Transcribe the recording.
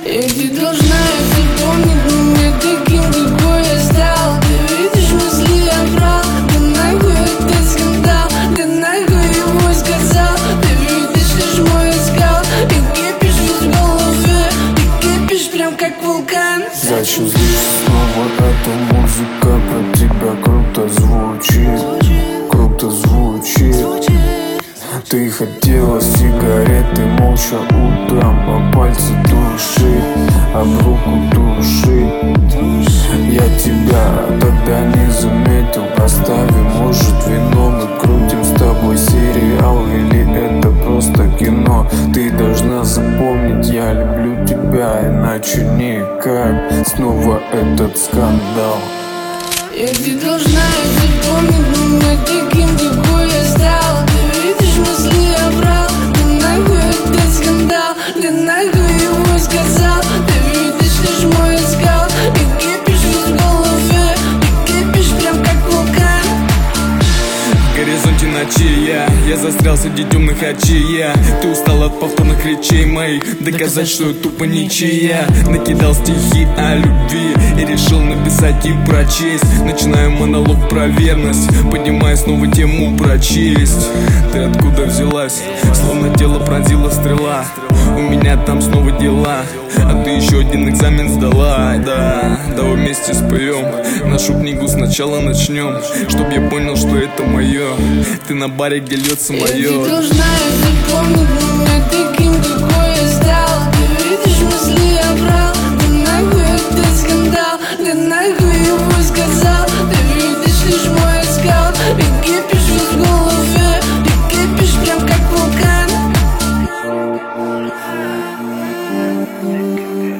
И ты должна запомнить меня таким, какой я стал. Ты видишь мысли я брал, да нахуй этот скандал, да нахуй его сказал. Ты видишь лишь мой искал, и кипишь в голове, и кипишь прям как вулкан. Зачем злишься снова? Эта музыка про тебя круто звучит, круто звучит. Ты хотела сигареты молча утром, а пальцы души, об руку души. Я тебя тогда не заметил. Оставим, может, вино, мы крутим с тобой сериал, или это просто кино. Ты должна запомнить, я люблю тебя, иначе никак. Снова этот скандал. И ты должна запомнить меня таким, какой я стал. Ты видишь мысли я брал, да нахуй этот скандал, да нахуй его сказал. Ты видишь лишь мой искал, и кипишь в голове, и кипишь прям как вулкан. В горизонте ночи я застрял среди темных очей. Ты устал от повторных речей моих, доказать, что я тупо ничья. Накидал стихи о любви и решил написать и прочесть. Начинаю монолог про верность, поднимая снова тему про честь. Ты откуда взялась? Словно тело пронзила стрела. У меня там снова дела, а ты еще один экзамен сдала. Да, давай вместе споем нашу книгу сначала начнем, чтоб я понял, что это мое. Ты на баре, где льется мое. И ты должна запомнить меня таким, какой я стал. Ты видишь мысли я брал, да нахуй этот скандал, да нахуй его сказал. Ты видишь лишь мой искал, и кипишь в голове, и кипишь прям как вулкан.